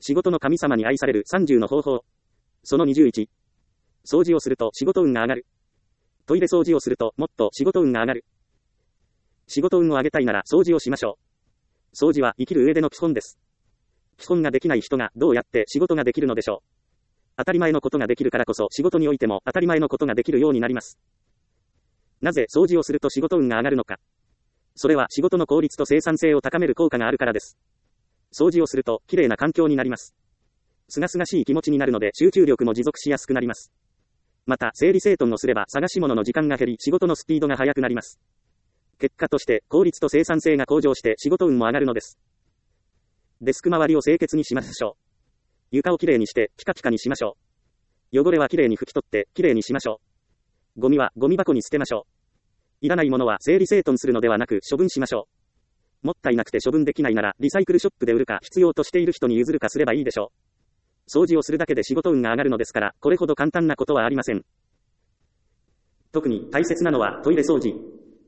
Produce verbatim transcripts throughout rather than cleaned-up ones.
仕事の神様に愛されるさんじゅうの方法。そのにじゅういち。掃除をすると仕事運が上がる。トイレ掃除をするともっと仕事運が上がる。仕事運を上げたいなら掃除をしましょう。掃除は生きる上での基本です。基本ができない人がどうやって仕事ができるのでしょう。当たり前のことができるからこそ仕事においても当たり前のことができるようになります。なぜ掃除をすると仕事運が上がるのか。それは仕事の効率と生産性を高める効果があるからです。掃除をするときれいな環境になります。すがすがしい気持ちになるので集中力も持続しやすくなります。また整理整頓をすれば探し物の時間が減り仕事のスピードが速くなります。結果として効率と生産性が向上して仕事運も上がるのです。デスク周りを清潔にしましょう。床をきれいにしてピカピカにしましょう。汚れはきれいに拭き取ってきれいにしましょう。ゴミはゴミ箱に捨てましょう。いらないものは整理整頓するのではなく処分しましょう。もったいなくて処分できないならリサイクルショップで売るか必要としている人に譲るかすればいいでしょう。掃除をするだけで仕事運が上がるのですから、これほど簡単なことはありません。特に大切なのはトイレ掃除。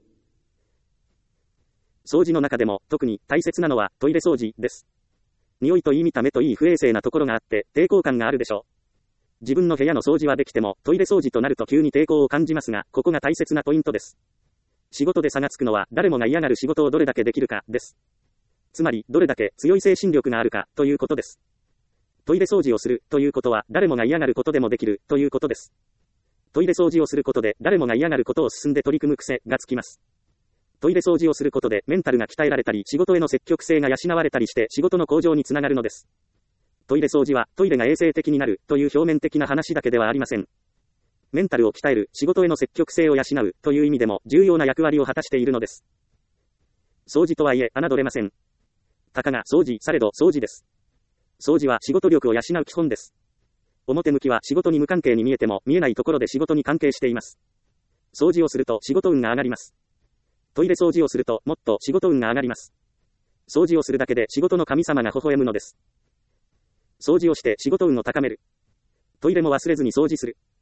掃除の中でも特に大切なのはトイレ掃除です。匂いといい見た目といい不衛生なところがあって抵抗感があるでしょう。自分の部屋の掃除はできてもトイレ掃除となると急に抵抗を感じますが、ここが大切なポイントです。仕事で差がつくのは誰もが嫌がる仕事をどれだけできるかです。つまりどれだけ強い精神力があるかということです。トイレ掃除をするということは誰もが嫌がることでもできるということです。トイレ掃除をすることで誰もが嫌がることを進んで取り組む癖がつきます。トイレ掃除をすることでメンタルが鍛えられたり仕事への積極性が養われたりして仕事の向上につながるのです。トイレ掃除はトイレが衛生的になるという表面的な話だけではありません。メンタルを鍛える仕事への積極性を養うという意味でも重要な役割を果たしているのです。掃除とはいえ侮れません。たかが掃除されど掃除です。掃除は仕事力を養う基本です。表向きは仕事に無関係に見えても見えないところで仕事に関係しています。掃除をすると仕事運が上がります。トイレ掃除をするともっと仕事運が上がります。掃除をするだけで仕事の神様が微笑むのです。掃除をして仕事運を高める。トイレも忘れずに掃除する。